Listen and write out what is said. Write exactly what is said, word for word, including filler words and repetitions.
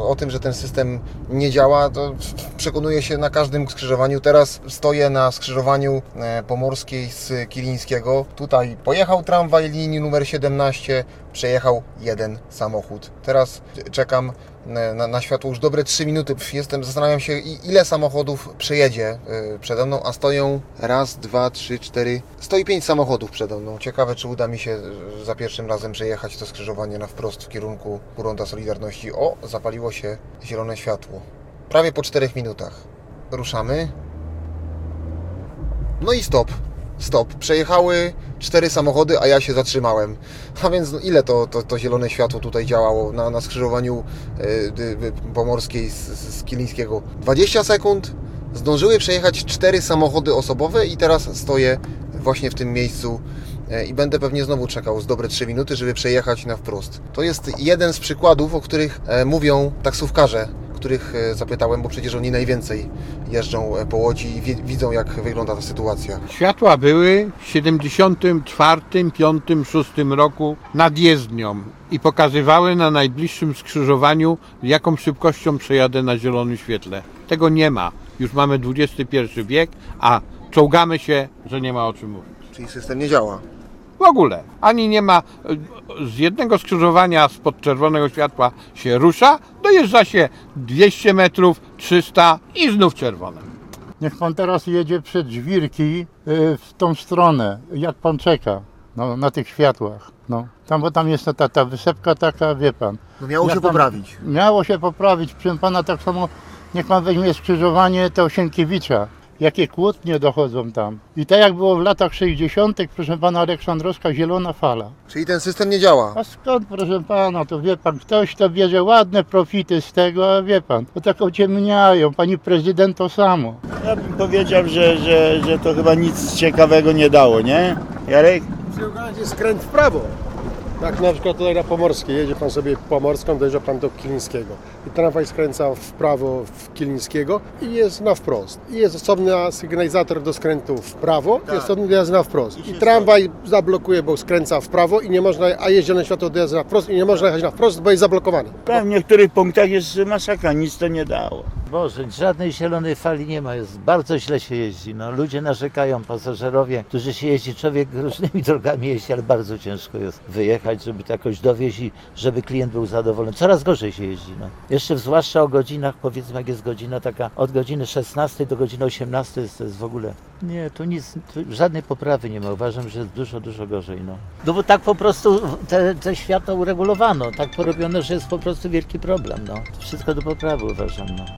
o tym, że ten system nie działa, to przekonuję się na każdym skrzyżowaniu. Teraz stoję na skrzyżowaniu Pomorskiej z Kilińskiego. Tutaj pojechał tramwaj linii numer siedemnaście, przejechał jeden samochód. Teraz czekam na, na światło już dobre trzy minuty. Jestem, zastanawiam się, ile samochodów przejedzie przede mną, a stoją raz, dwa, trzy, cztery. Stoi pięć samochodów przede mną. Ciekawe, czy uda mi się za pierwszym razem przejechać to skrzyżowanie na wprost w kierunku Ronda Solidarności. O, zapaliło się zielone światło. Prawie po czterech minutach. Ruszamy. No i stop. Stop. Przejechały cztery samochody, a ja się zatrzymałem. A więc no, ile to, to, to zielone światło tutaj działało na, na skrzyżowaniu yy, Pomorskiej z, z Kilińskiego? dwadzieścia sekund. Zdążyły przejechać cztery samochody osobowe i teraz stoję właśnie w tym miejscu yy, i będę pewnie znowu czekał z dobre trzy minuty, żeby przejechać na wprost. To jest jeden z przykładów, o których yy, mówią taksówkarze, których zapytałem, bo przecież oni najwięcej jeżdżą po Łodzi i widzą, jak wygląda ta sytuacja. Światła były w siedemdziesiątym czwartym, piątym, szóstym roku nad jezdnią i pokazywały na najbliższym skrzyżowaniu, jaką szybkością przejadę na zielonym świetle. Tego nie ma. Już mamy dwudziesty pierwszy wiek, a czołgamy się, że nie ma o czym mówić. Czyli system nie działa? W ogóle. Ani nie ma, z jednego skrzyżowania spod czerwonego światła się rusza, dojeżdża się dwieście metrów, trzysta i znów czerwone. Niech pan teraz jedzie przed Żwirki w tą stronę, jak pan czeka, no, na tych światłach. No. Tam, bo tam jest ta, ta wysepka taka, wie pan. No miało jak się tam, poprawić. Miało się poprawić, proszę pana, tak samo niech pan weźmie skrzyżowanie to Sienkiewicza. Jakie kłótnie dochodzą tam. I tak jak było w latach sześćdziesiątych, proszę pana, Aleksandrowska zielona fala. Czyli ten system nie działa? A skąd, proszę pana, to wie pan, ktoś to bierze ładne profity z tego, a wie pan, to tak ociemniają, pani prezydent to samo. Ja bym powiedział, że, że, że to chyba nic ciekawego nie dało, nie? Jarek? Jest skręt w prawo. Jak na przykład tutaj na Pomorskiej, jedzie pan sobie Pomorską, dojeżdża pan do Kilińskiego. I tramwaj skręca w prawo w Kilińskiego i jest na wprost. I jest osobny sygnalizator do skrętu w prawo, tak. Jest osobny dojazd na wprost. I, I tramwaj zablokuje, bo skręca w prawo, i nie można, a jest zielone światło do jazdy na wprost i nie można jechać na wprost, bo jest zablokowany. W niektórych punktach jest masakra, nic to nie dało. Boże, żadnej zielonej fali nie ma, jest bardzo źle się jeździ. No, ludzie narzekają, pasażerowie, którzy się jeździ, człowiek różnymi drogami jeździ, ale bardzo ciężko jest wyjechać, żeby to jakoś dowieźć i żeby klient był zadowolony. Coraz gorzej się jeździ. No. Jeszcze zwłaszcza o godzinach, powiedzmy jak jest godzina taka, od godziny szesnastej do godziny osiemnastej jest, to jest w ogóle... Nie, tu nic, tu żadnej poprawy nie ma. Uważam, że jest dużo, dużo gorzej. No, no bo tak po prostu te, te światła uregulowano, tak porobiono, że jest po prostu wielki problem. No. Wszystko do poprawy uważam. No.